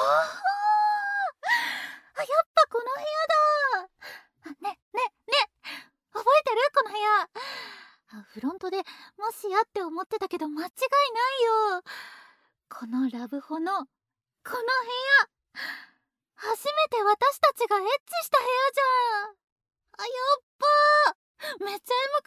やっぱこの部屋だ。ね覚えてるこの部屋。フロントでもしやって思ってたけど間違いないよ。このラブホのこの部屋、初めて私たちがエッチした部屋じゃん。やっばー、めっちゃエモく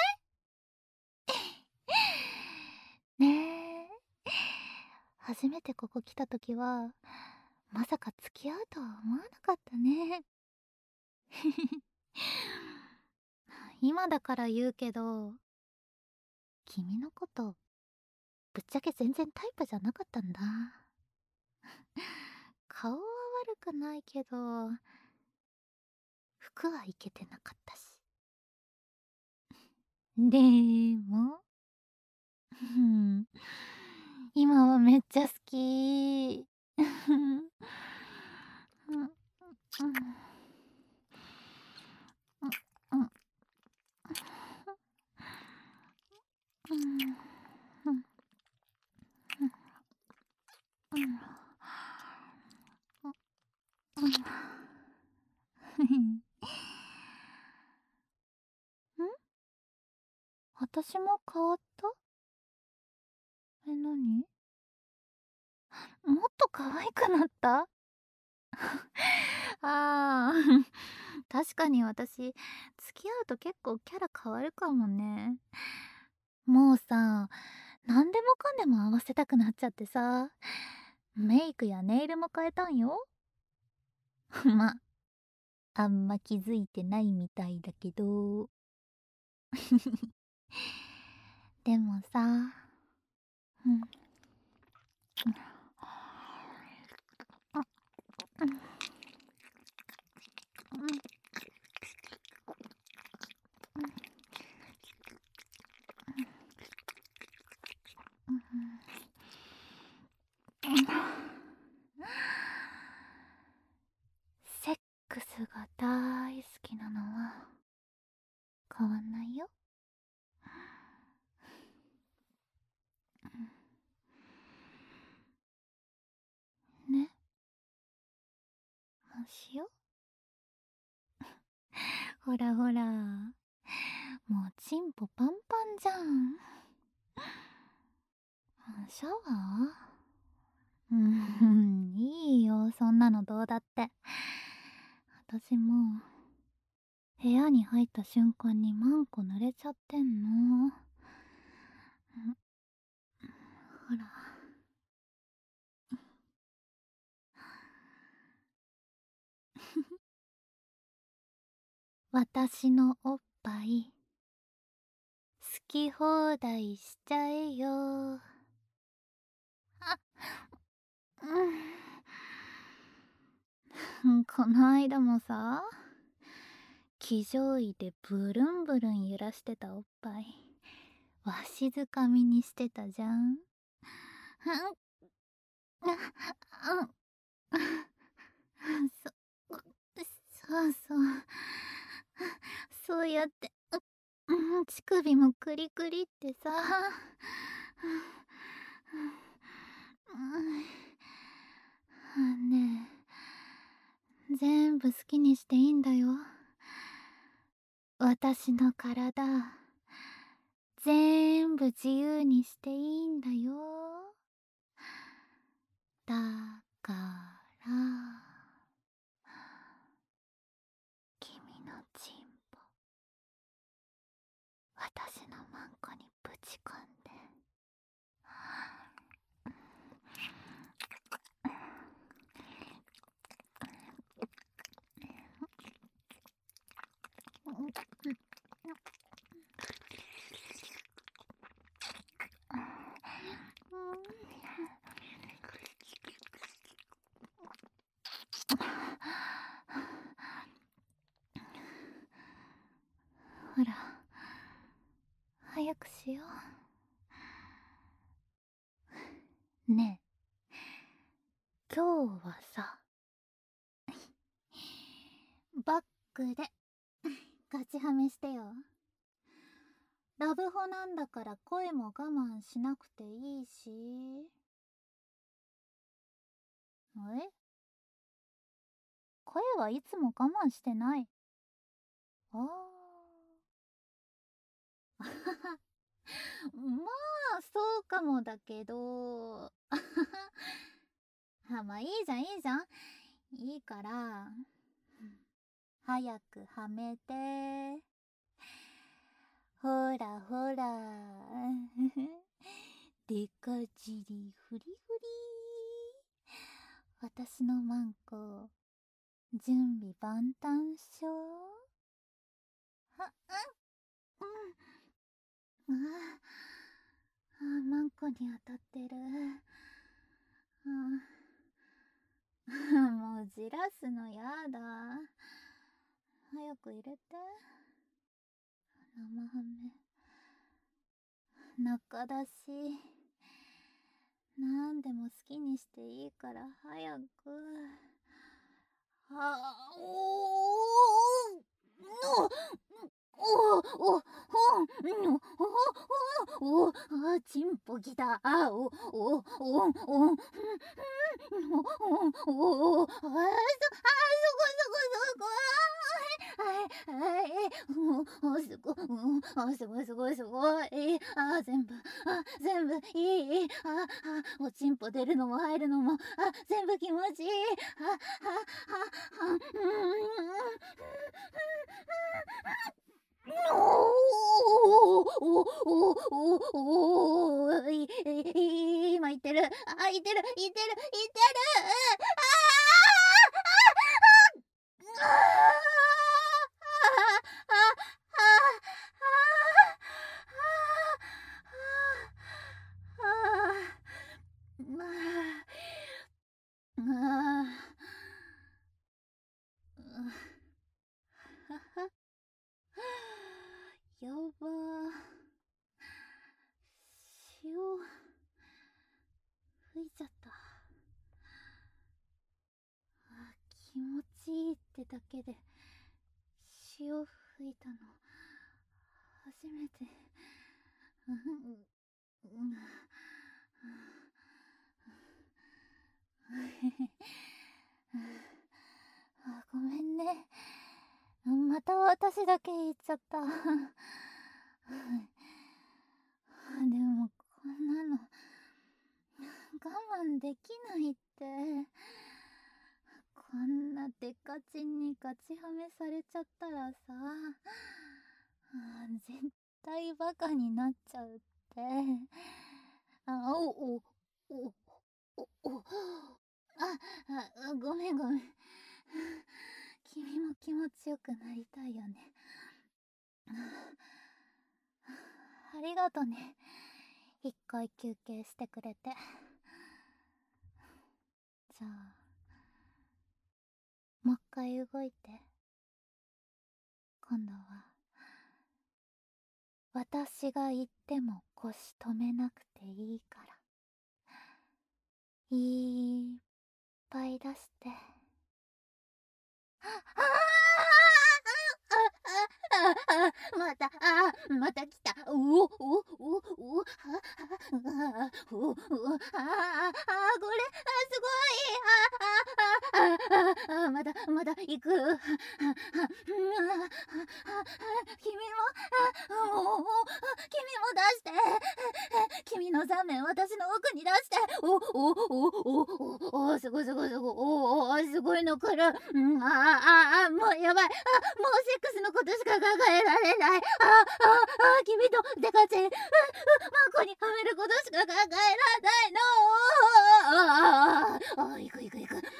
ないねえ、初めてここ来た時はまさか付き合うとは思わなかったね。今だから言うけど、君のことぶっちゃけ全然タイプじゃなかったんだ。顔は悪くないけど服はイケてなかったし。でも今はめっちゃ好き。私も変わった？何？もっと可愛くなった？あー確かに私付き合うと結構キャラ変わるかもね。もうさ、何でもかんでも合わせたくなっちゃってさ、メイクやネイルも変えたんよ。ま、あんま気づいてないみたいだけど。でもさ、うん、セックスが大好きなのは変わんないよ。ね、もうしよ。ほらほら、もうチンポパンパンじゃん。シャワー？いいよ、そんなのどうだって。私も部屋に入った瞬間にマンコ濡れちゃってんの。ほら。私のおっぱい好き放題しちゃえよ。この間もさ、騎乗位でブルンブルン揺らしてたおっぱいわしづかみにしてたじゃん。そそうそう、そうやって乳首もクリクリってさ。ねえ、全部好きにしていいんだよ。私の体全部自由にしていいんだよ。だから君のチンポ私のマンコにぶち込んで。ほら、早くしよう。ねえ、今日はさ、バックでガチハメしてよ。ラブホなんだから声も我慢しなくていいし。 え、声はいつも我慢してない。ああ。まあ、そうかもだけど。まあいいじゃん、いいじゃん。いいから、早くはめて。ほらほら。でかじりふりふり。私のマンコ、準備万端しょ。うん。マンコに当たってる。もうじらすのやだ。早く入れて。生ハメ中だし、なんでも好きにしていいから早く。おおおチンポきた。すごいすごいすごい。全部いい。おちんぽ出るのも入るのも、全部気持ちいい。今言ってる。言ってる。やばー。塩吹いちゃった。気持ちいいってだけで塩吹いたの初めて。ごめんね。また私だけ言っちゃった。でもこんなの我慢できないって。こんなデカチンにガチハメされちゃったらさ、絶対バカになっちゃうって。あ、お、お、お、お、お、ごめん。君も気持ちよくなりたいよね。ありがとね。一回休憩してくれて。じゃあ、もう一回動いて。今度は、私が言っても腰止めなくていいから。いっぱい出して。また来た。ごれん、すごい。まだ行く。君も出して。君の座面私の奥に出して。すごい。すごいの来る。もうやばい。もうセックスのことしか考えられない。君とデカチン、マコにはめることしか考えられないの。行く。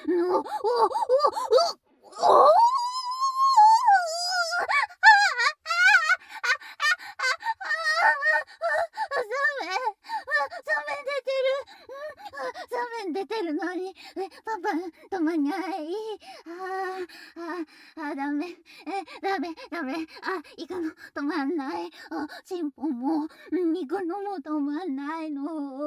座面出てるのに、パパ止まんない。ダメ。行くの止まんない。チンポも、行くのも止まんないの。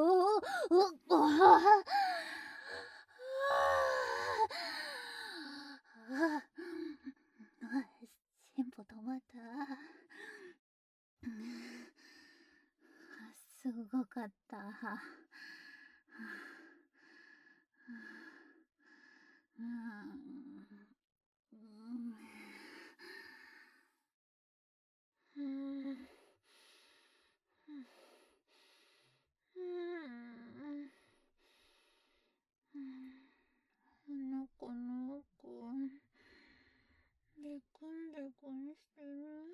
チンポ止まった。すごかった。 うーんうーんうーんなかなかでくんでくんしてる。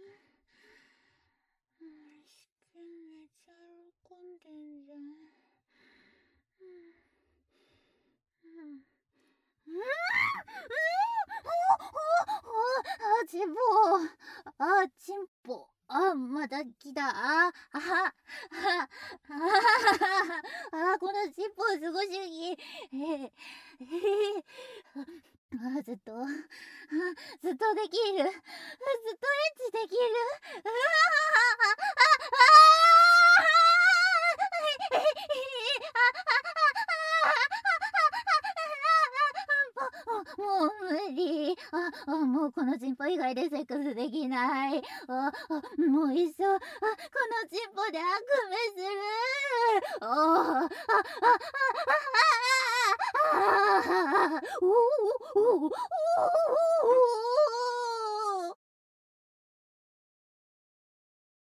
試験めちゃ喜んでんじゃん。チンポチンポまた来たこのチンポすごすぎずっとできるずっとエッチできるもう無理もうこのチンポ以外でセックスできないもう一生このチンポで悪夢するおおおおおお